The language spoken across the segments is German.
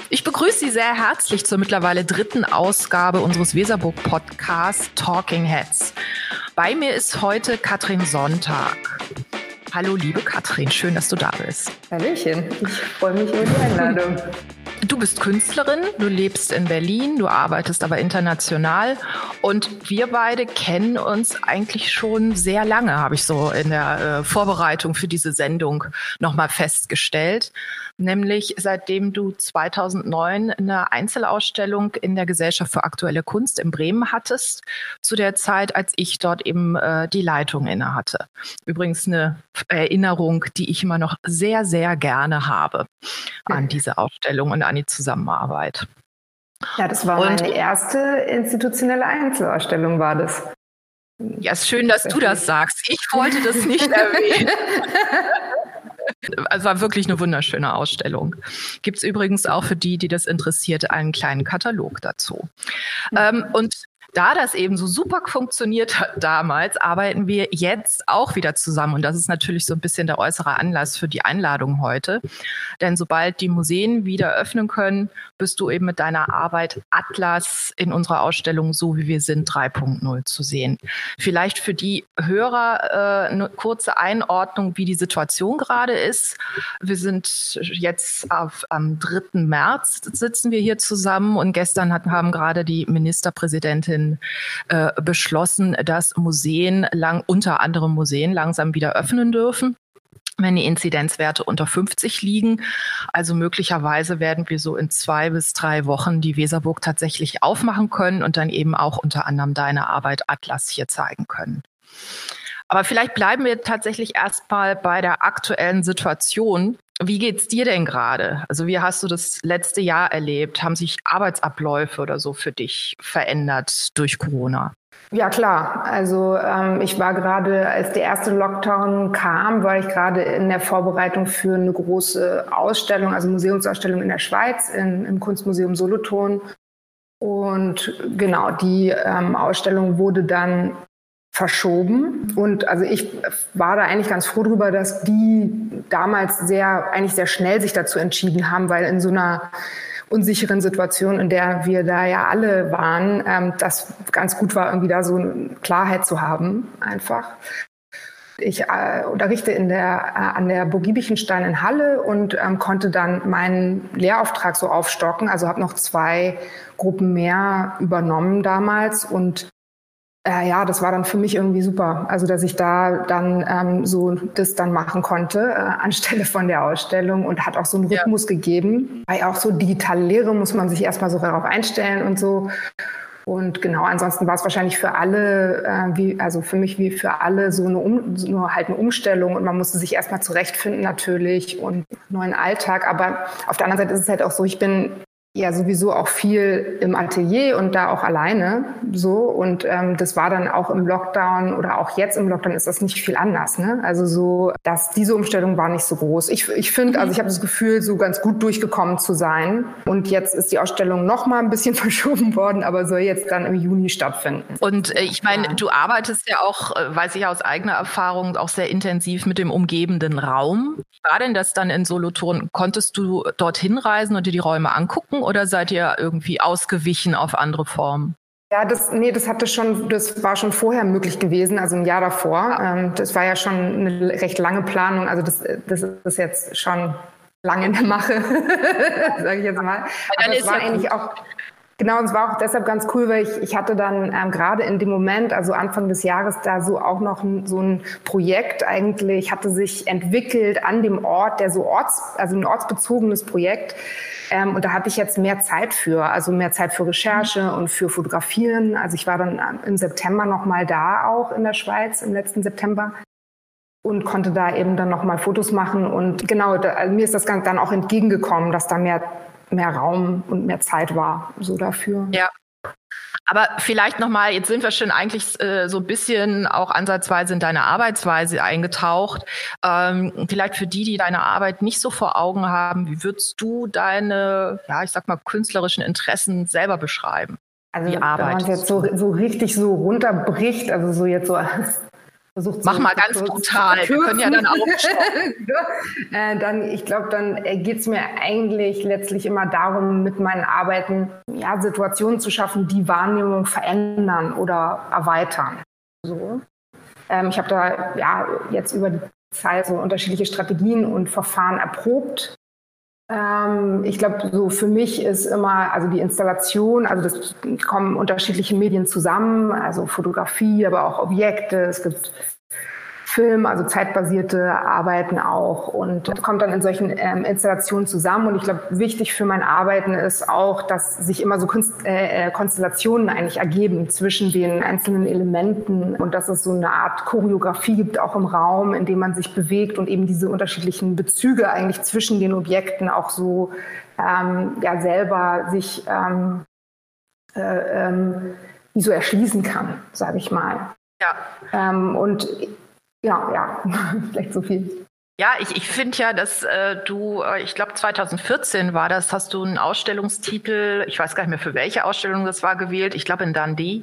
Ich begrüße Sie sehr herzlich zur mittlerweile 3. Ausgabe unseres Weserburg-Podcasts Talking Heads. Bei mir ist heute Katrin Sonntag. Hallo, liebe Katrin, schön, dass du da bist. Hallöchen, ich freue mich über die Einladung. Du bist Künstlerin, du lebst in Berlin, du arbeitest aber international und wir beide kennen uns eigentlich schon sehr lange, habe ich so in der Vorbereitung für diese Sendung nochmal festgestellt. Nämlich seitdem du 2009 eine Einzelausstellung in der Gesellschaft für aktuelle Kunst in Bremen hattest, zu der Zeit, als ich dort eben die Leitung inne hatte. Übrigens eine Erinnerung, die ich immer noch sehr, sehr gerne habe an diese Ausstellung und an die Zusammenarbeit. Ja, das war meine erste institutionelle Einzelausstellung, war das. Ja, ist schön, dass du das sagst. Ich wollte das nicht erwähnen. Also war wirklich eine wunderschöne Ausstellung. Gibt es übrigens auch für die das interessiert, einen kleinen Katalog dazu. Und da das eben so super funktioniert hat damals, arbeiten wir jetzt auch wieder zusammen. Und das ist natürlich so ein bisschen der äußere Anlass für die Einladung heute. Denn sobald die Museen wieder öffnen können, bist du eben mit deiner Arbeit Atlas in unserer Ausstellung So wie wir sind 3.0 zu sehen. Vielleicht für die Hörer eine kurze Einordnung, wie die Situation gerade ist. Wir sind jetzt am 3. März sitzen wir hier zusammen und gestern haben gerade die Ministerpräsidentin beschlossen, dass unter anderem Museen langsam wieder öffnen dürfen, wenn die Inzidenzwerte unter 50 liegen. Also möglicherweise werden wir so in 2 bis 3 Wochen die Weserburg tatsächlich aufmachen können und dann eben auch unter anderem deine Arbeit Atlas hier zeigen können. Aber vielleicht bleiben wir tatsächlich erstmal bei der aktuellen Situation. Wie geht's dir denn gerade? Also wie hast du das letzte Jahr erlebt? Haben sich Arbeitsabläufe oder so für dich verändert durch Corona? Ja, klar. Also ich war gerade, als der erste Lockdown kam, war ich gerade in der Vorbereitung für eine große Ausstellung, also Museumsausstellung in der Schweiz, im Kunstmuseum Solothurn. Und genau, die Ausstellung wurde dann verschoben. Und also ich war da eigentlich ganz froh drüber, dass die damals eigentlich sehr schnell sich dazu entschieden haben, weil in so einer unsicheren Situation, in der wir da ja alle waren, das ganz gut war, irgendwie da so eine Klarheit zu haben, einfach. Ich unterrichte an der Burg Giebichenstein in Halle und konnte dann meinen Lehrauftrag so aufstocken. Also habe noch 2 Gruppen mehr übernommen damals und ja, das war dann für mich irgendwie super. Also, dass ich da dann so das dann machen konnte anstelle von der Ausstellung und hat auch so einen Rhythmus gegeben. Weil auch so digitale Lehre muss man sich erstmal so darauf einstellen und so. Und genau, ansonsten war es wahrscheinlich für alle, für mich wie für alle, so eine Umstellung und man musste sich erstmal zurechtfinden natürlich und neuen Alltag. Aber auf der anderen Seite ist es halt auch so, ich bin ja sowieso auch viel im Atelier und da auch alleine so und das war dann auch im Lockdown oder auch jetzt im Lockdown ist das nicht viel anders, ne? Also so, dass diese Umstellung war nicht so groß. Ich finde, also ich habe das Gefühl, so ganz gut durchgekommen zu sein und jetzt ist die Ausstellung noch mal ein bisschen verschoben worden, aber soll jetzt dann im Juni stattfinden. Und ich meine, du arbeitest ja auch, weiß ich aus eigener Erfahrung, auch sehr intensiv mit dem umgebenden Raum. Wie war denn das dann in Solothurn? Konntest du dorthin reisen und dir die Räume angucken? Oder seid ihr irgendwie ausgewichen auf andere Formen? Ja, das war schon vorher möglich gewesen, also ein Jahr davor. Das war ja schon eine recht lange Planung. Also das ist jetzt schon lange in der Mache, sage ich jetzt mal. Aber es war eigentlich auch genau, und es war auch deshalb ganz cool, weil ich hatte dann gerade in dem Moment, also Anfang des Jahres, da so auch noch so ein Projekt eigentlich, hatte sich entwickelt an dem Ort, der so ein ortsbezogenes Projekt. Und da hatte ich jetzt mehr Zeit für Recherche und für Fotografieren. Also ich war dann im September nochmal da auch in der Schweiz, im letzten September. Und konnte da eben dann nochmal Fotos machen. Und genau, mir ist das dann auch entgegengekommen, dass da mehr Raum und mehr Zeit war so dafür. Ja. Aber vielleicht nochmal, jetzt sind wir schon eigentlich so ein bisschen auch ansatzweise in deine Arbeitsweise eingetaucht. Vielleicht für die deine Arbeit nicht so vor Augen haben, wie würdest du deine, künstlerischen Interessen selber beschreiben? Also wenn man es jetzt so richtig so runterbricht, also so jetzt so versucht Mach mal ganz brutal, wir können ja dann auch dann, ich glaube, dann geht es mir eigentlich letztlich immer darum, mit meinen Arbeiten Situationen zu schaffen, die Wahrnehmung verändern oder erweitern. So. Ich habe da jetzt über die Zeit so unterschiedliche Strategien und Verfahren erprobt. Ich glaube, so für mich ist immer, also die Installation, also das kommen unterschiedliche Medien zusammen, also Fotografie, aber auch Objekte, es gibt Film, also zeitbasierte Arbeiten auch, und das kommt dann in solchen Installationen zusammen. Und ich glaube, wichtig für mein Arbeiten ist auch, dass sich immer so Konstellationen eigentlich ergeben zwischen den einzelnen Elementen und dass es so eine Art Choreografie gibt, auch im Raum, in dem man sich bewegt und eben diese unterschiedlichen Bezüge eigentlich zwischen den Objekten auch so selber sich wie so erschließen kann, sage ich mal. Ja. Und vielleicht so viel. Ja, ich finde ja, dass ich glaube 2014 war das, hast du einen Ausstellungstitel, ich weiß gar nicht mehr für welche Ausstellung das war, gewählt, ich glaube in Dundee.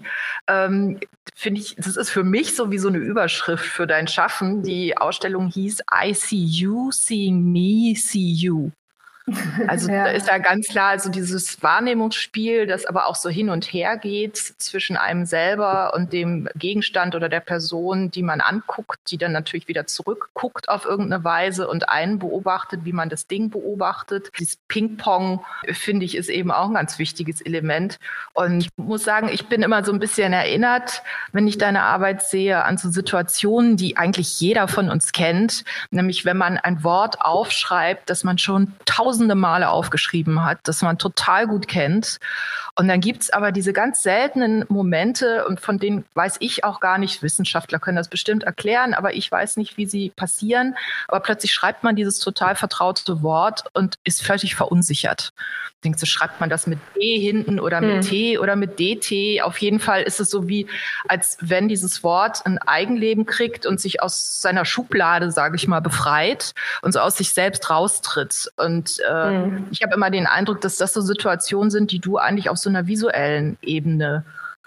Finde ich, das ist für mich so wie so eine Überschrift für dein Schaffen. Die Ausstellung hieß I See You, Seeing Me, See You. Also da ist ja ganz klar, also dieses Wahrnehmungsspiel, das aber auch so hin und her geht zwischen einem selber und dem Gegenstand oder der Person, die man anguckt, die dann natürlich wieder zurückguckt auf irgendeine Weise und einen beobachtet, wie man das Ding beobachtet. Dieses Ping-Pong, finde ich, ist eben auch ein ganz wichtiges Element. Und ich muss sagen, ich bin immer so ein bisschen erinnert, wenn ich deine Arbeit sehe, an so Situationen, die eigentlich jeder von uns kennt, nämlich wenn man ein Wort aufschreibt, das man schon tausende Male aufgeschrieben hat, das man total gut kennt. Und dann gibt's aber diese ganz seltenen Momente, und von denen weiß ich auch gar nicht, Wissenschaftler können das bestimmt erklären, aber ich weiß nicht, wie sie passieren. Aber plötzlich schreibt man dieses total vertraute Wort und ist völlig verunsichert. Denkst du, schreibt man das mit D hinten oder mit T oder mit DT? Auf jeden Fall ist es so wie, als wenn dieses Wort ein Eigenleben kriegt und sich aus seiner Schublade, sage ich mal, befreit und so aus sich selbst raustritt. Und ich habe immer den Eindruck, dass das so Situationen sind, die du eigentlich auf so einer visuellen Ebene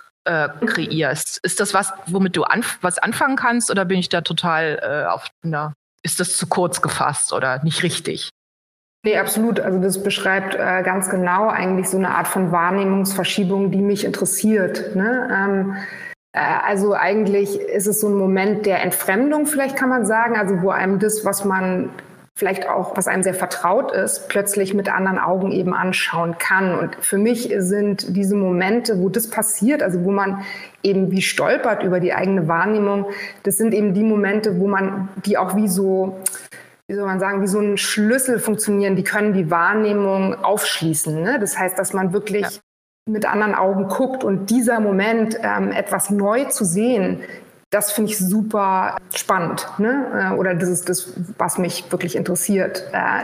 kreierst. Ist das was, womit du was anfangen kannst, oder bin ich da total ist das zu kurz gefasst oder nicht richtig? Nee, absolut. Also das beschreibt ganz genau eigentlich so eine Art von Wahrnehmungsverschiebung, die mich interessiert. Ne? Also eigentlich ist es so ein Moment der Entfremdung, vielleicht kann man sagen, also wo einem das, was man vielleicht auch, was einem sehr vertraut ist, plötzlich mit anderen Augen eben anschauen kann. Und für mich sind diese Momente, wo das passiert, also wo man eben wie stolpert über die eigene Wahrnehmung, das sind eben die Momente, wo man die auch wie so, wie soll man sagen, wie so ein Schlüssel funktionieren, die können die Wahrnehmung aufschließen. Ne? Das heißt, dass man wirklich mit anderen Augen guckt, und dieser Moment, etwas neu zu sehen, das finde ich super spannend. Ne? Oder das ist das, was mich wirklich interessiert,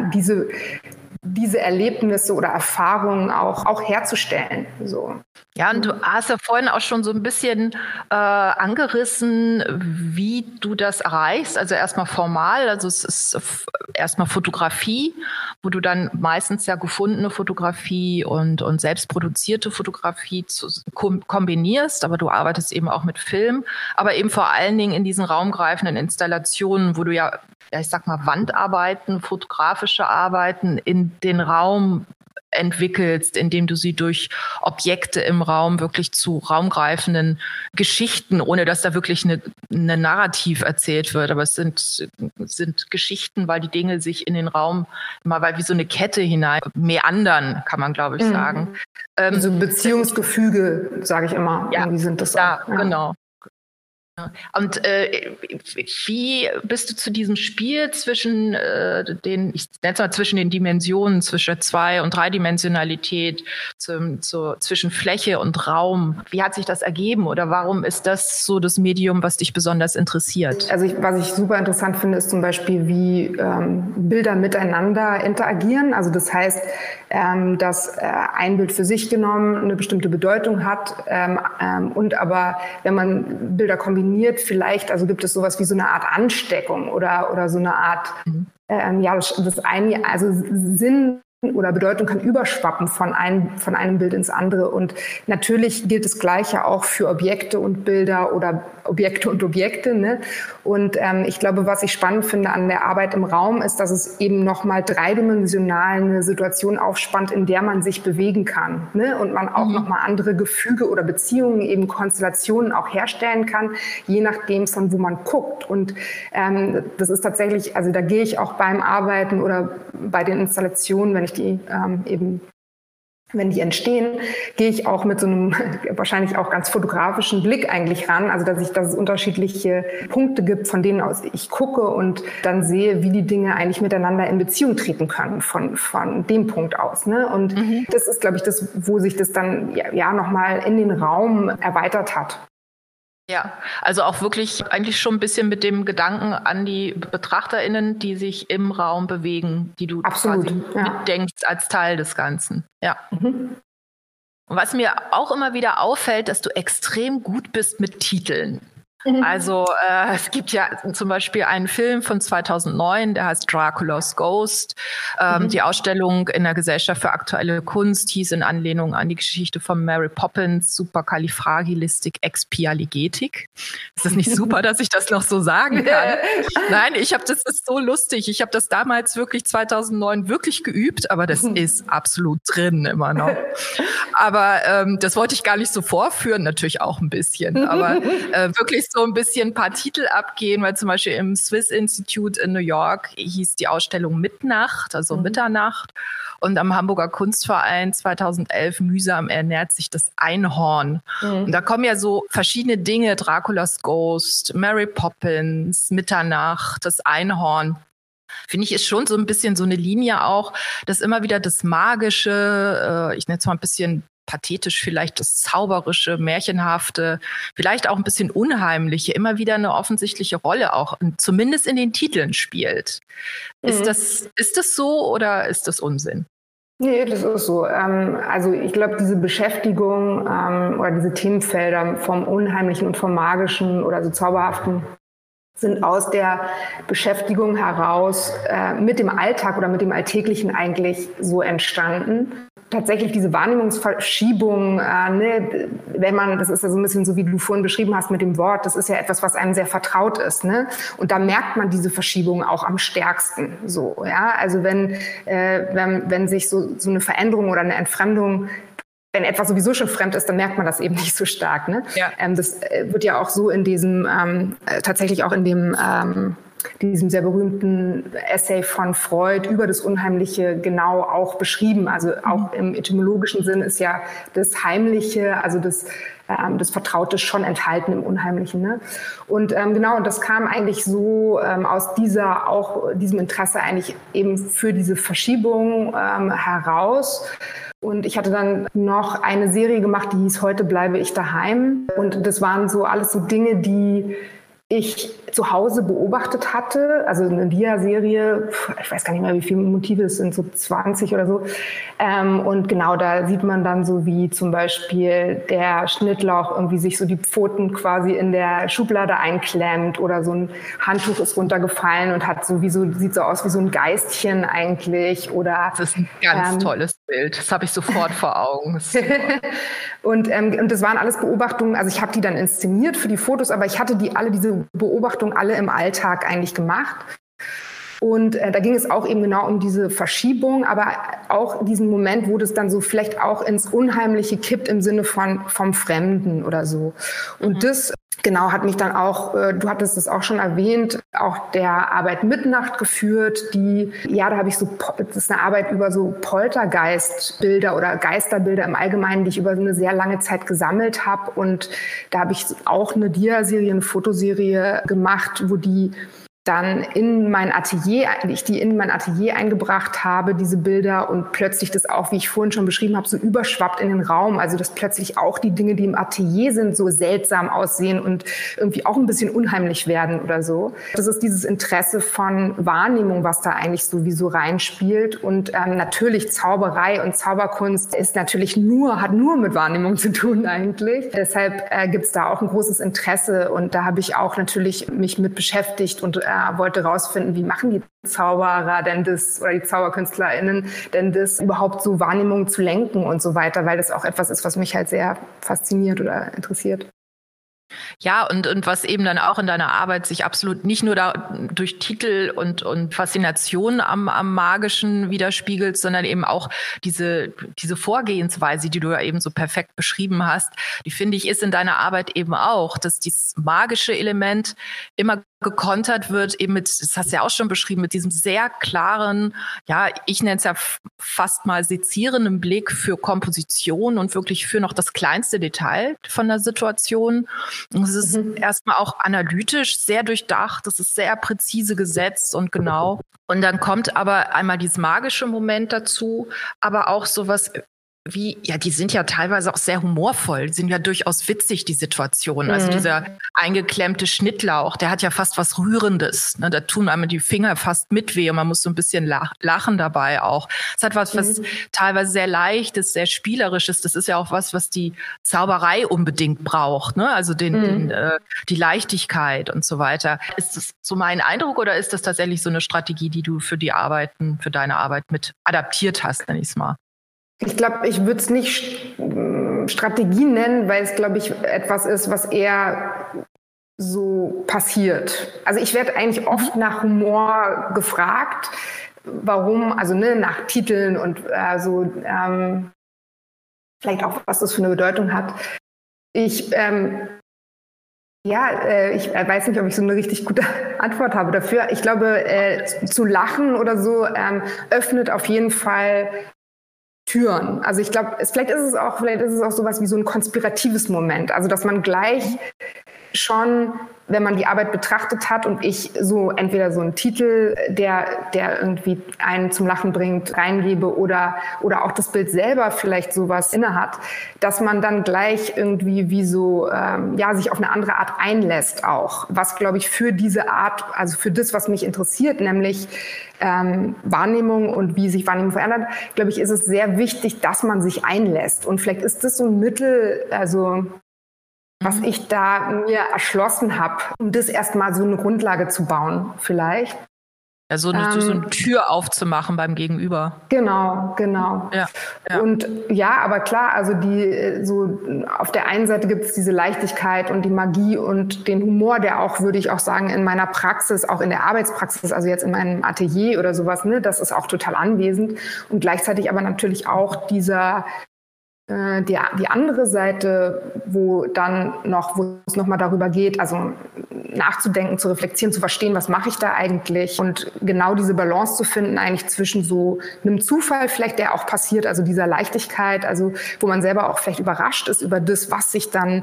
diese Erlebnisse oder Erfahrungen auch herzustellen. So. Ja, und du hast ja vorhin auch schon so ein bisschen angerissen, wie du das erreichst. Also erstmal formal, also es ist erstmal Fotografie, wo du dann meistens ja gefundene Fotografie und selbstproduzierte Fotografie kombinierst, aber du arbeitest eben auch mit Film, aber eben vor allen Dingen in diesen raumgreifenden Installationen, wo du ja, ich sag mal, Wandarbeiten, fotografische Arbeiten in den Raum entwickelst, indem du sie durch Objekte im Raum wirklich zu raumgreifenden Geschichten, ohne dass da wirklich eine Narrativ erzählt wird, aber es sind Geschichten, weil die Dinge sich in den Raum immer wie so eine Kette hinein meandern, kann man, glaube ich, sagen. So Beziehungsgefüge, sage ich immer, irgendwie sind das ja, auch. Ja, genau. Und wie bist du zu diesem Spiel zwischen zwischen den Dimensionen, zwischen 2- und 3-Dimensionalität, zwischen Fläche und Raum, wie hat sich das ergeben, oder warum ist das so das Medium, was dich besonders interessiert? Also was ich super interessant finde, ist zum Beispiel, wie Bilder miteinander interagieren. Also das heißt, dass ein Bild für sich genommen eine bestimmte Bedeutung hat, und aber wenn man Bilder kombiniert, vielleicht, also gibt es sowas wie so eine Art Ansteckung oder so eine Art, das eine, also Sinn oder Bedeutung kann überschwappen von einem Bild ins andere. Und natürlich gilt das Gleiche auch für Objekte und Bilder oder Objekte und Objekte. Ne? Und ich glaube, was ich spannend finde an der Arbeit im Raum, ist, dass es eben nochmal dreidimensional eine Situation aufspannt, in der man sich bewegen kann. Ne? Und man auch nochmal andere Gefüge oder Beziehungen, eben Konstellationen auch herstellen kann, je nachdem, von wo man guckt. Und das ist tatsächlich, also da gehe ich auch beim Arbeiten oder bei den Installationen, wenn ich die wenn die entstehen, gehe ich auch mit so einem wahrscheinlich auch ganz fotografischen Blick eigentlich ran. Also dass es unterschiedliche Punkte gibt, von denen aus ich gucke und dann sehe, wie die Dinge eigentlich miteinander in Beziehung treten können von dem Punkt aus. Ne? Und das ist, glaube ich, das, wo sich das dann ja nochmal in den Raum erweitert hat. Ja, also auch wirklich eigentlich schon ein bisschen mit dem Gedanken an die BetrachterInnen, die sich im Raum bewegen, die du Absolut, quasi mitdenkst als Teil des Ganzen. Ja. Und was mir auch immer wieder auffällt, dass du extrem gut bist mit Titeln. Also es gibt ja zum Beispiel einen Film von 2009, der heißt Dracula's Ghost. Die Ausstellung in der Gesellschaft für aktuelle Kunst hieß in Anlehnung an die Geschichte von Mary Poppins Supercalifragilisticexpialigetik. Ist das nicht super, dass ich das noch so sagen kann? Nein, das ist so lustig. Ich habe das damals wirklich 2009 wirklich geübt, aber das ist absolut drin immer noch. Aber das wollte ich gar nicht so vorführen, natürlich auch ein bisschen, aber wirklich so ein bisschen ein paar Titel abgehen, weil zum Beispiel im Swiss Institute in New York hieß die Ausstellung Mitnacht, also Mitternacht. Und am Hamburger Kunstverein 2011 mühsam ernährt sich das Einhorn. Und da kommen ja so verschiedene Dinge, Dracula's Ghost, Mary Poppins, Mitternacht, das Einhorn. Finde ich, ist schon so ein bisschen so eine Linie auch, dass immer wieder das Magische, ich nenne es mal ein bisschen pathetisch vielleicht, das Zauberische, Märchenhafte, vielleicht auch ein bisschen Unheimliche, immer wieder eine offensichtliche Rolle auch, zumindest in den Titeln spielt. Ist das so oder ist das Unsinn? Nee, das ist so. Also ich glaube, diese Beschäftigung oder diese Themenfelder vom Unheimlichen und vom Magischen oder so Zauberhaften sind aus der Beschäftigung heraus mit dem Alltag oder mit dem Alltäglichen eigentlich so entstanden. Tatsächlich diese Wahrnehmungsverschiebung, das ist ja so ein bisschen so, wie du vorhin beschrieben hast mit dem Wort, das ist ja etwas, was einem sehr vertraut ist, ne? Und da merkt man diese Verschiebung auch am stärksten, so, ja? Also wenn sich so eine Veränderung oder eine Entfremdung, wenn etwas sowieso schon fremd ist, dann merkt man das eben nicht so stark, ne? Ja. Das wird ja auch so in diesem, tatsächlich auch in diesem sehr berühmten Essay von Freud über das Unheimliche genau auch beschrieben. Also auch im etymologischen Sinn ist ja das Heimliche, also das Vertraute schon enthalten im Unheimlichen. Ne? Und und das kam eigentlich so aus diesem Interesse eigentlich eben für diese Verschiebung heraus. Und ich hatte dann noch eine Serie gemacht, die hieß Heute bleibe ich daheim. Und das waren so alles so Dinge, die ich zu Hause beobachtet hatte, also eine Dia-Serie, ich weiß gar nicht mehr, wie viele Motive es sind, so 20 oder so. Und genau, da sieht man dann so, wie zum Beispiel der Schnittlauch irgendwie sich so die Pfoten quasi in der Schublade einklemmt oder so ein Handtuch ist runtergefallen und sieht so aus wie so ein Geistchen eigentlich. Oder das ist ein ganz tolles Bild, das habe ich sofort vor Augen. Und das waren alles Beobachtungen, also ich habe die dann inszeniert für die Fotos, aber ich hatte diese Beobachtungen alle im Alltag eigentlich gemacht. Und da ging es auch eben genau um diese Verschiebung, aber auch diesen Moment, wo das dann so vielleicht auch ins Unheimliche kippt im Sinne vom Fremden oder so. Und das genau hat mich dann auch, du hattest es auch schon erwähnt, auch der Arbeit Mitnacht geführt, da habe ich das ist eine Arbeit über so Poltergeistbilder oder Geisterbilder im Allgemeinen, die ich über eine sehr lange Zeit gesammelt habe. Und da habe ich auch eine Dia-Serie, eine Fotoserie gemacht, wo die dann in mein Atelier eingebracht habe, diese Bilder, und plötzlich das auch, wie ich vorhin schon beschrieben habe, so überschwappt in den Raum. Also dass plötzlich auch die Dinge, die im Atelier sind, so seltsam aussehen und irgendwie auch ein bisschen unheimlich werden oder so. Das ist dieses Interesse von Wahrnehmung, was da eigentlich sowieso reinspielt. Und natürlich Zauberei und Zauberkunst hat nur mit Wahrnehmung zu tun eigentlich. Deshalb gibt es da auch ein großes Interesse, und da habe ich auch natürlich mich mit beschäftigt und wollte rausfinden, wie machen die Zauberer denn das oder die ZauberkünstlerInnen denn das überhaupt so Wahrnehmungen zu lenken und so weiter, weil das auch etwas ist, was mich halt sehr fasziniert oder interessiert. Ja, und was eben dann auch in deiner Arbeit sich absolut nicht nur durch Titel und Faszination am Magischen widerspiegelt, sondern eben auch diese Vorgehensweise, die du ja eben so perfekt beschrieben hast, die finde ich ist in deiner Arbeit eben auch, dass dieses magische Element immer gekontert wird, eben mit, das hast du ja auch schon beschrieben, mit diesem sehr klaren, ja, ich nenne es ja fast mal sezierenden Blick für Komposition und wirklich für noch das kleinste Detail von der Situation. Und es ist erstmal auch analytisch sehr durchdacht, es ist sehr präzise gesetzt und genau. Und dann kommt aber einmal dieses magische Moment dazu, aber auch sowas wie, ja, die sind ja teilweise auch sehr humorvoll, sind ja durchaus witzig, die Situationen. Also dieser eingeklemmte Schnittlauch, der hat ja fast was Rührendes. Ne? Da tun einem die Finger fast mit weh und man muss so ein bisschen lachen dabei auch. Es hat was teilweise sehr Leichtes, sehr Spielerisches. Das ist ja auch was die Zauberei unbedingt braucht. Ne? Also die Leichtigkeit und so weiter. Ist das so mein Eindruck oder ist das tatsächlich so eine Strategie, die du für deine Arbeit mit adaptiert hast, nenne ich es mal? Ich glaube, ich würde es nicht Strategie nennen, weil es, glaube ich, etwas ist, was eher so passiert. Also ich werde eigentlich oft nach Humor gefragt, warum, also nach Titeln und vielleicht auch, was das für eine Bedeutung hat. Ich weiß nicht, ob ich so eine richtig gute Antwort habe dafür. Ich glaube, zu lachen oder so öffnet auf jeden Fall Türen. Also ich glaube, vielleicht ist es auch sowas wie so ein konspiratives Moment. Also dass man gleich schon, wenn man die Arbeit betrachtet hat und ich so entweder so einen Titel, der irgendwie einen zum Lachen bringt, reingebe oder auch das Bild selber vielleicht sowas inne hat, dass man dann gleich irgendwie wie so, sich auf eine andere Art einlässt auch. Was, glaube ich, für diese Art, also für das, was mich interessiert, nämlich Wahrnehmung und wie sich Wahrnehmung verändert, glaube ich, ist es sehr wichtig, dass man sich einlässt. Und vielleicht ist das so ein Mittel, also was ich da mir erschlossen habe, um das erstmal so eine Grundlage zu bauen, vielleicht. Ja, so eine Tür aufzumachen beim Gegenüber. Genau. Ja. Und ja, aber klar, also auf der einen Seite gibt es diese Leichtigkeit und die Magie und den Humor, der auch, würde ich auch sagen, in meiner Praxis, auch in der Arbeitspraxis, also jetzt in meinem Atelier oder sowas, das ist auch total anwesend. Und gleichzeitig aber natürlich auch die andere Seite, wo es nochmal darüber geht, also nachzudenken, zu reflektieren, zu verstehen, was mache ich da eigentlich und genau diese Balance zu finden eigentlich zwischen so einem Zufall vielleicht, der auch passiert, also dieser Leichtigkeit, also wo man selber auch vielleicht überrascht ist über das, was sich dann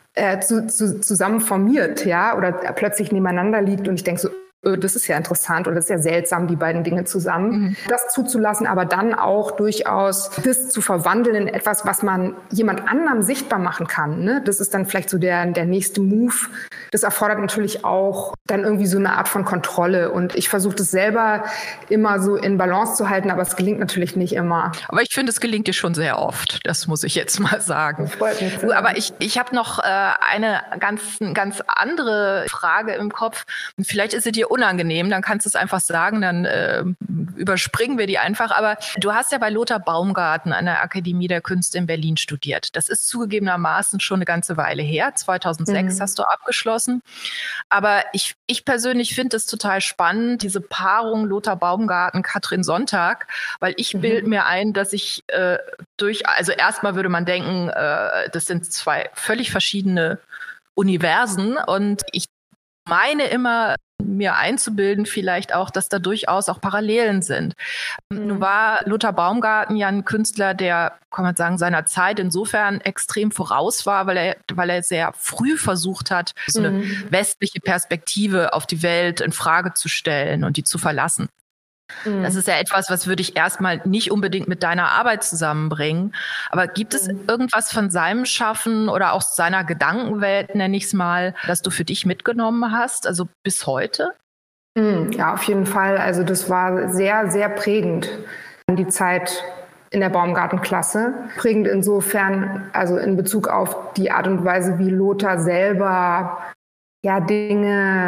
zusammen formiert, ja, oder plötzlich nebeneinander liegt und ich denke so, das ist ja interessant oder das ist ja seltsam, die beiden Dinge zusammen. Das zuzulassen, aber dann auch durchaus das zu verwandeln in etwas, was man jemand anderem sichtbar machen kann. Ne? Das ist dann vielleicht so der nächste Move. Das erfordert natürlich auch dann irgendwie so eine Art von Kontrolle. Und ich versuche das selber immer so in Balance zu halten, aber es gelingt natürlich nicht immer. Aber ich finde, es gelingt dir schon sehr oft. Das muss ich jetzt mal sagen. Das freut mich. Aber ich habe noch eine ganz andere Frage im Kopf. Und vielleicht ist sie dir unangenehm, dann kannst du es einfach sagen, dann überspringen wir die einfach. Aber du hast ja bei Lothar Baumgarten an der Akademie der Künste in Berlin studiert. Das ist zugegebenermaßen schon eine ganze Weile her. 2006 hast du abgeschlossen. Aber ich persönlich finde es total spannend, diese Paarung Lothar Baumgarten, Katrin Sonntag, weil ich bilde mir ein, dass ich also erstmal würde man denken, das sind zwei völlig verschiedene Universen und ich meine immer, mir einzubilden vielleicht auch, dass da durchaus auch Parallelen sind. Nun war Lothar Baumgarten ja ein Künstler, der, kann man sagen, seiner Zeit insofern extrem voraus war, weil er sehr früh versucht hat, so eine westliche Perspektive auf die Welt in Frage zu stellen und die zu verlassen. Das ist ja etwas, was würde ich erstmal nicht unbedingt mit deiner Arbeit zusammenbringen. Aber gibt es irgendwas von seinem Schaffen oder auch seiner Gedankenwelt, nenne ich es mal, das du für dich mitgenommen hast, also bis heute? Ja, auf jeden Fall. Also das war sehr, sehr prägend, die Zeit in der Baumgartenklasse. Prägend insofern, also in Bezug auf die Art und Weise, wie Lothar selber Dinge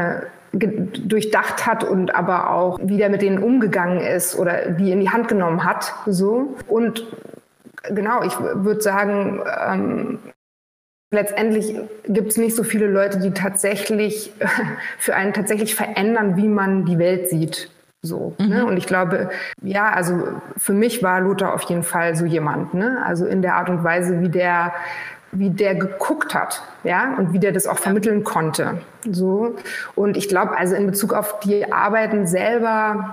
durchdacht hat und aber auch, wie der mit denen umgegangen ist oder die in die Hand genommen hat. So. Und genau, ich würde sagen, letztendlich gibt es nicht so viele Leute, die tatsächlich für einen tatsächlich verändern, wie man die Welt sieht. So, ne? Und ich glaube, ja, also für mich war Lothar auf jeden Fall so jemand, ne? Also in der Art und Weise, wie der geguckt hat, ja, und wie der das auch vermitteln konnte. So. Und ich glaube, also in Bezug auf die Arbeiten selber,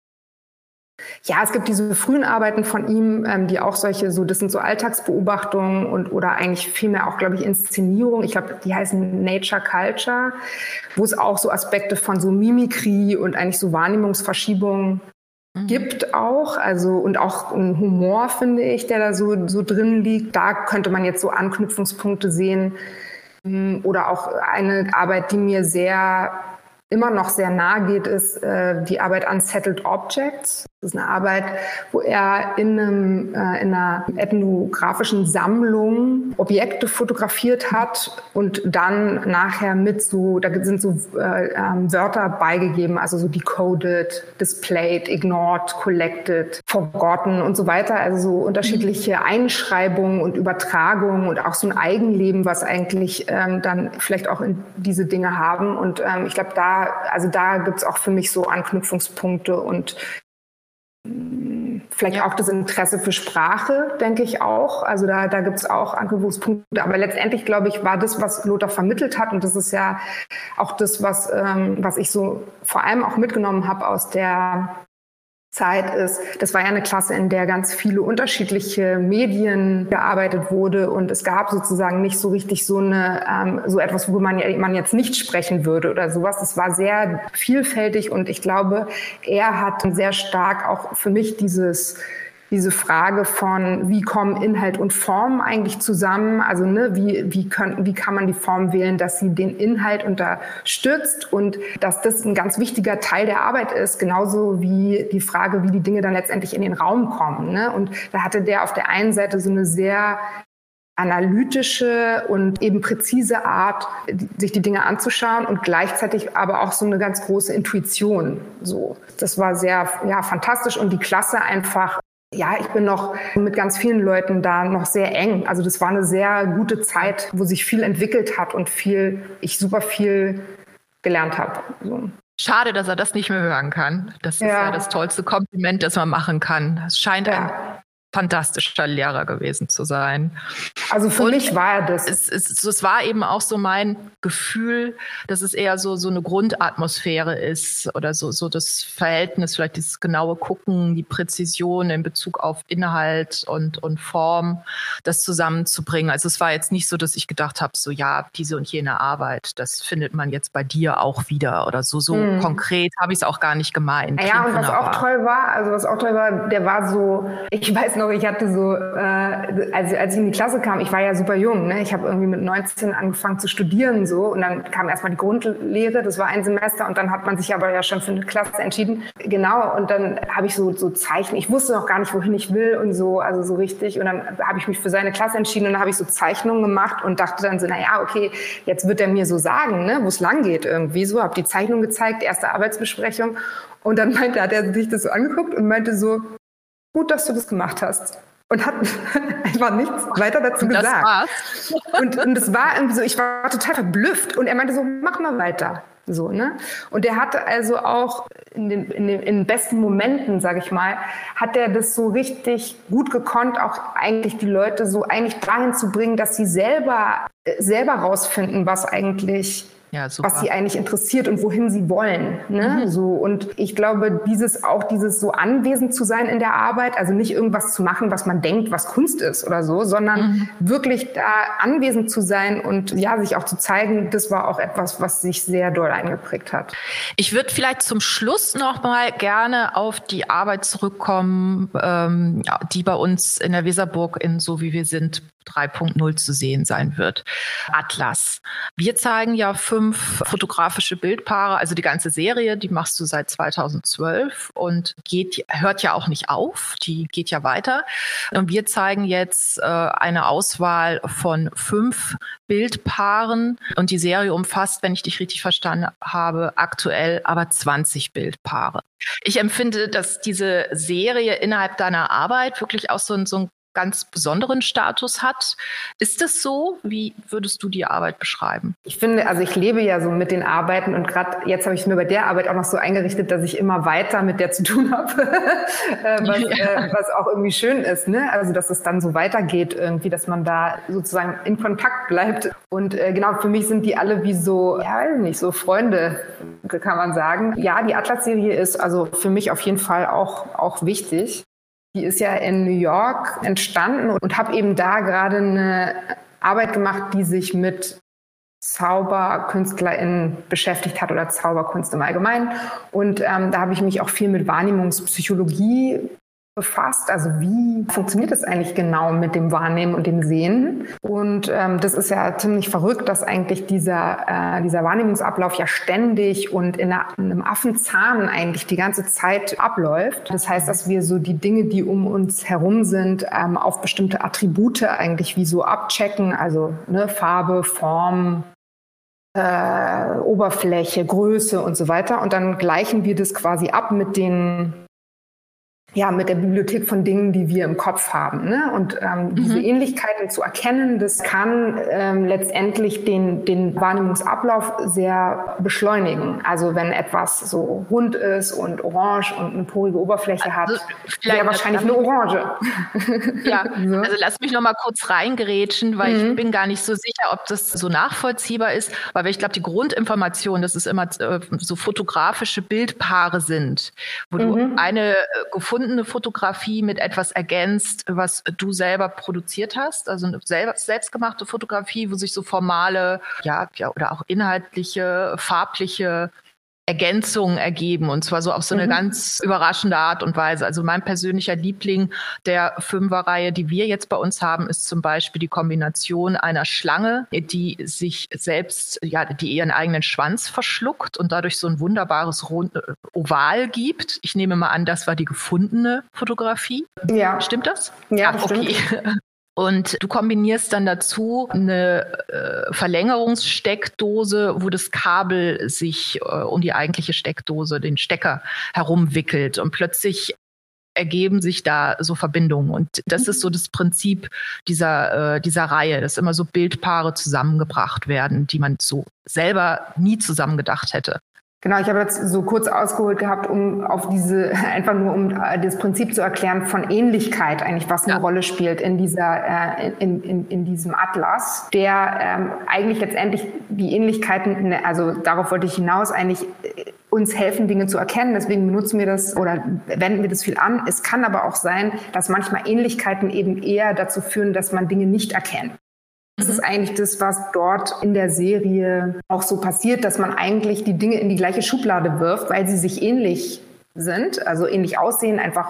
ja, es gibt diese frühen Arbeiten von ihm, die auch solche, so, das sind so Alltagsbeobachtungen oder eigentlich vielmehr auch, glaube ich, Inszenierung. Ich glaube, die heißen Nature Culture, wo es auch so Aspekte von so Mimikrie und eigentlich so Wahrnehmungsverschiebungen gibt auch, also, und auch ein Humor, finde ich, der da so drin liegt. Da könnte man jetzt so Anknüpfungspunkte sehen. Oder auch eine Arbeit, die mir immer noch sehr nahe geht, ist die Arbeit Unsettled Objects. Das ist eine Arbeit, wo er in einer ethnografischen Sammlung Objekte fotografiert hat und dann nachher da sind so Wörter beigegeben, also so decoded, displayed, ignored, collected, forgotten und so weiter. Also so unterschiedliche Einschreibungen und Übertragungen und auch so ein Eigenleben, was eigentlich dann vielleicht auch in diese Dinge haben. Und ich glaube, da gibt es auch für mich so Anknüpfungspunkte und vielleicht auch das Interesse für Sprache, denke ich auch. Also da gibt es auch Anknüpfungspunkte. Aber letztendlich, glaube ich, war das, was Lothar vermittelt hat, und das ist ja auch das, was ich so vor allem auch mitgenommen habe aus der Zeit ist, das war ja eine Klasse, in der ganz viele unterschiedliche Medien gearbeitet wurde, und es gab sozusagen nicht so richtig so etwas, worüber man jetzt nicht sprechen würde oder sowas. Das war sehr vielfältig, und ich glaube, er hat sehr stark auch für mich diese Frage von, wie kommen Inhalt und Form eigentlich zusammen? Also wie kann man die Form wählen, dass sie den Inhalt unterstützt, und dass das ein ganz wichtiger Teil der Arbeit ist, genauso wie die Frage, wie die Dinge dann letztendlich in den Raum kommen. Ne? Und da hatte der auf der einen Seite so eine sehr analytische und eben präzise Art, sich die Dinge anzuschauen, und gleichzeitig aber auch so eine ganz große Intuition. So, das war sehr fantastisch, und die Klasse einfach. Ja, ich bin noch mit ganz vielen Leuten da noch sehr eng. Also das war eine sehr gute Zeit, wo sich viel entwickelt hat und ich super viel gelernt habe. So. Schade, dass er das nicht mehr hören kann. Das ist ja das tollste Kompliment, das man machen kann. Es scheint ein fantastischer Lehrer gewesen zu sein. Also für mich war er das. Es war eben auch so mein Gefühl, dass es eher so eine Grundatmosphäre ist oder so das Verhältnis, vielleicht dieses genaue Gucken, die Präzision in Bezug auf Inhalt und Form, das zusammenzubringen. Also es war jetzt nicht so, dass ich gedacht habe, so ja, diese und jene Arbeit, das findet man jetzt bei dir auch wieder oder so konkret habe ich es auch gar nicht gemeint. Ja, und was auch toll war, der war so, ich weiß noch, ich hatte so, als ich in die Klasse kam, ich war ja super jung, ne? Ich habe irgendwie mit 19 angefangen zu studieren, so, und dann kam erstmal die Grundlehre, das war ein Semester, und dann hat man sich aber ja schon für eine Klasse entschieden. Genau, und dann habe ich so Zeichnen, ich wusste noch gar nicht, wohin ich will und so, also so richtig, und dann habe ich mich für seine Klasse entschieden, und dann habe ich so Zeichnungen gemacht und dachte dann so, naja, okay, jetzt wird er mir so sagen, ne, wo es lang geht irgendwie, so, habe die Zeichnung gezeigt, erste Arbeitsbesprechung, und dann hat er sich das so angeguckt und meinte so, gut, dass du das gemacht hast. Und hat einfach nichts weiter dazu gesagt. Das war's. Und das war irgendwie so, ich war total verblüfft. Und er meinte so, mach mal weiter. So, ne? Und er hatte also auch in den besten Momenten, sage ich mal, hat er das so richtig gut gekonnt, auch eigentlich die Leute so eigentlich dahin zu bringen, dass sie selber rausfinden, was sie eigentlich interessiert und wohin sie wollen. Ne? So, und ich glaube, dieses so anwesend zu sein in der Arbeit, also nicht irgendwas zu machen, was man denkt, was Kunst ist oder so, sondern wirklich da anwesend zu sein und ja, sich auch zu zeigen, das war auch etwas, was sich sehr doll eingeprägt hat. Ich würde vielleicht zum Schluss noch mal gerne auf die Arbeit zurückkommen, die bei uns in der Weserburg in So wie wir sind 3.0 zu sehen sein wird. Atlas. Wir zeigen ja 5 fotografische Bildpaare, also die ganze Serie, die machst du seit 2012 und hört ja auch nicht auf, die geht ja weiter. Und wir zeigen jetzt eine Auswahl von 5 Bildpaaren und die Serie umfasst, wenn ich dich richtig verstanden habe, aktuell aber 20 Bildpaare. Ich empfinde, dass diese Serie innerhalb deiner Arbeit wirklich auch so einen ganz besonderen Status hat. Ist das so? Wie würdest du die Arbeit beschreiben? Ich finde, also ich lebe ja so mit den Arbeiten und gerade jetzt habe ich es mir bei der Arbeit auch noch so eingerichtet, dass ich immer weiter mit der zu tun habe, was auch irgendwie schön ist, ne? Also dass es dann so weitergeht irgendwie, dass man da sozusagen in Kontakt bleibt. Und genau, für mich sind die alle wie so, ja, nicht so Freunde, kann man sagen. Ja, die Atlas-Serie ist also für mich auf jeden Fall auch wichtig. Die ist ja in New York entstanden und habe eben da gerade eine Arbeit gemacht, die sich mit ZauberkünstlerInnen beschäftigt hat oder Zauberkunst im Allgemeinen. Und da habe ich mich auch viel mit Wahrnehmungspsychologie befasst. Also wie funktioniert das eigentlich genau mit dem Wahrnehmen und dem Sehen? Und das ist ja ziemlich verrückt, dass eigentlich dieser Wahrnehmungsablauf ja ständig und in einem Affenzahn eigentlich die ganze Zeit abläuft. Das heißt, dass wir so die Dinge, die um uns herum sind, auf bestimmte Attribute eigentlich wie so abchecken. Also ne, Farbe, Form, Oberfläche, Größe und so weiter. Und dann gleichen wir das quasi ab mit der Bibliothek von Dingen, die wir im Kopf haben. Ne? Und diese Ähnlichkeiten zu erkennen, das kann letztendlich den Wahrnehmungsablauf sehr beschleunigen. Also wenn etwas so rund ist und orange und eine porige Oberfläche hat, wäre wahrscheinlich eine Orange. Ja, so. Also lass mich noch mal kurz reingerätschen, weil ich bin gar nicht so sicher, ob das so nachvollziehbar ist, weil ich glaube, die Grundinformation, dass es immer so fotografische Bildpaare sind, wo du eine gefundene Fotografie mit etwas ergänzt, was du selber produziert hast, also eine selbstgemachte Fotografie, wo sich so formale, ja oder auch inhaltliche, farbliche Ergänzungen ergeben und zwar so auf so eine ganz überraschende Art und Weise. Also mein persönlicher Liebling der 5er-Reihe, die wir jetzt bei uns haben, ist zum Beispiel die Kombination einer Schlange, die sich selbst, die ihren eigenen Schwanz verschluckt und dadurch so ein wunderbares Oval gibt. Ich nehme mal an, das war die gefundene Fotografie. Ja. Stimmt das? Ja, das okay. Stimmt. Und du kombinierst dann dazu eine Verlängerungssteckdose, wo das Kabel sich um die eigentliche Steckdose, den Stecker, herumwickelt. Und plötzlich ergeben sich da so Verbindungen. Und das ist so das Prinzip dieser Reihe, dass immer so Bildpaare zusammengebracht werden, die man so selber nie zusammengedacht hätte. Genau, ich habe jetzt so kurz ausgeholt gehabt, um das Prinzip zu erklären von Ähnlichkeit eigentlich, was eine Rolle spielt in in diesem Atlas, der eigentlich letztendlich die Ähnlichkeiten, also darauf wollte ich hinaus, eigentlich uns helfen, Dinge zu erkennen. Deswegen benutzen wir das oder wenden wir das viel an. Es kann aber auch sein, dass manchmal Ähnlichkeiten eben eher dazu führen, dass man Dinge nicht erkennt. Das ist eigentlich das, was dort in der Serie auch so passiert, dass man eigentlich die Dinge in die gleiche Schublade wirft, weil sie sich ähnlich sind, also ähnlich aussehen, einfach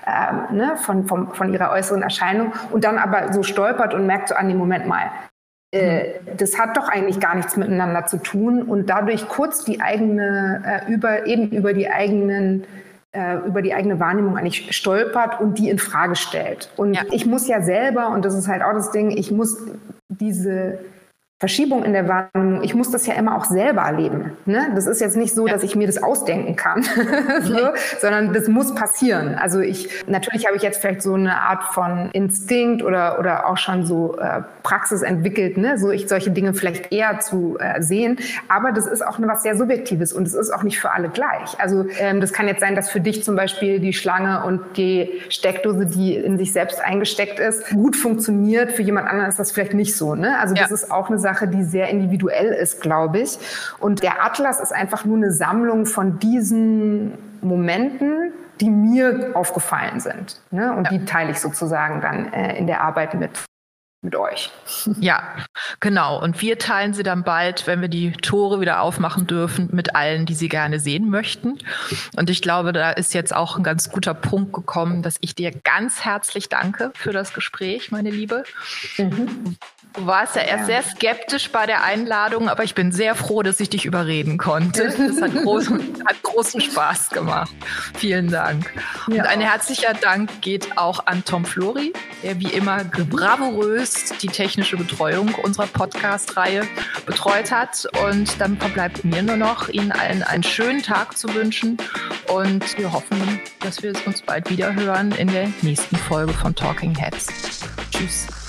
von ihrer äußeren Erscheinung und dann aber so stolpert und merkt so, an dem Moment mal, das hat doch eigentlich gar nichts miteinander zu tun und dadurch kurz die eigene, über die eigene Wahrnehmung eigentlich stolpert und die in Frage stellt. Und ich muss ja selber, und das ist halt auch das Ding, ich muss diese Verschiebung in der Wahrnehmung, ich muss das ja immer auch selber erleben. Ne? Das ist jetzt nicht so, dass ich mir das ausdenken kann, sondern das muss passieren. Also natürlich habe ich jetzt vielleicht so eine Art von Instinkt oder auch schon so Praxis entwickelt, ne? Solche Dinge vielleicht eher zu sehen. Aber das ist auch was sehr Subjektives und es ist auch nicht für alle gleich. Also das kann jetzt sein, dass für dich zum Beispiel die Schlange und die Steckdose, die in sich selbst eingesteckt ist, gut funktioniert. Für jemand anderen ist das vielleicht nicht so. Ne? Also das ist auch eine Sache, die sehr individuell ist, glaube ich. Und der Atlas ist einfach nur eine Sammlung von diesen Momenten, die mir aufgefallen sind. Ne? Und die teile ich sozusagen dann in der Arbeit mit. mit euch. Ja, genau. Und wir teilen sie dann bald, wenn wir die Tore wieder aufmachen dürfen, mit allen, die sie gerne sehen möchten. Und ich glaube, da ist jetzt auch ein ganz guter Punkt gekommen, dass ich dir ganz herzlich danke für das Gespräch, meine Liebe. Du warst ja erst sehr skeptisch bei der Einladung, aber ich bin sehr froh, dass ich dich überreden konnte. Das hat großen Spaß gemacht. Vielen Dank. Ja. Und ein herzlicher Dank geht auch an Tom Flori, der wie immer bravourös die technische Betreuung unserer Podcast-Reihe betreut hat. Und dann verbleibt mir nur noch, Ihnen allen einen schönen Tag zu wünschen. Und wir hoffen, dass wir uns bald wieder hören in der nächsten Folge von Talking Heads. Tschüss.